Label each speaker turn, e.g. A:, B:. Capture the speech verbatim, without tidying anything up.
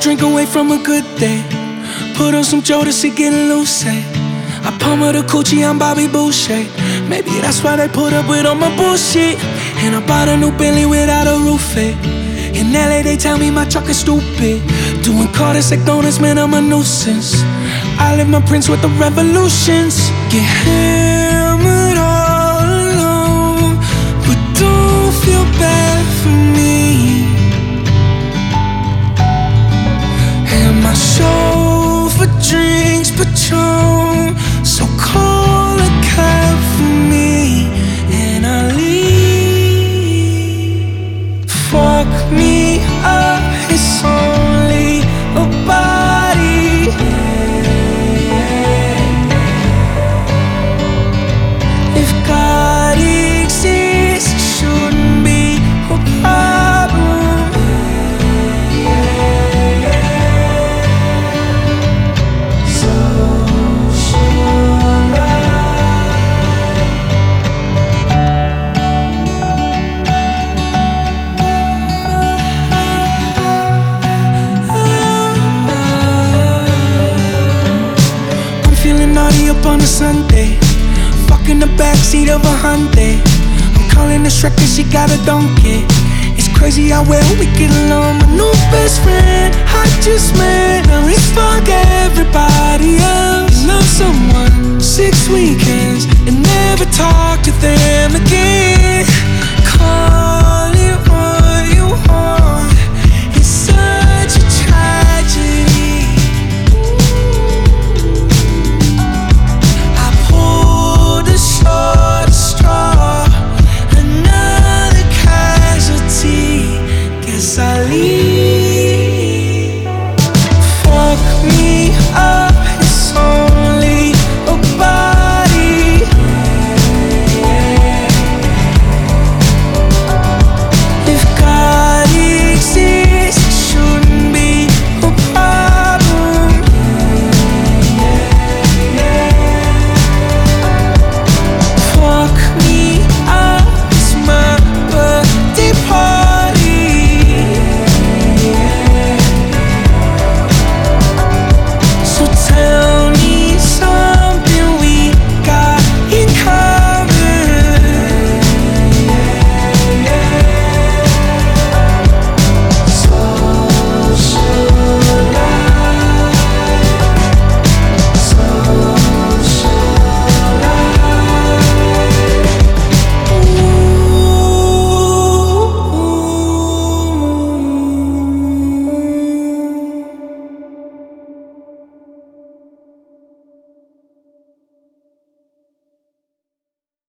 A: drink away from a good day. Put on some Jodeci, getting loose, hey. I palm her the coochie, I'm Bobby Boucher. Maybe that's why they put up with all my bullshit. And I bought a new Bentley without a roof, eh. In L A they tell me my truck is stupid. Doing Carter's like donuts, man, I'm a nuisance. I live my prince with the revolutions. Get hammered all alone, but don't feel bad for me. And my soul for drinks, Patron. So call a cab for me, and I leave. Fuck me up, it's only a body. If God exists, it shouldn't be a problem. So should I? I'm feeling naughty up on a Sunday. Fuck in the backseat of a Hyundai. I'm calling the Shrek cause she got a donkey. It's crazy how well we get along. My new best friend I just met. Now let's fuck everybody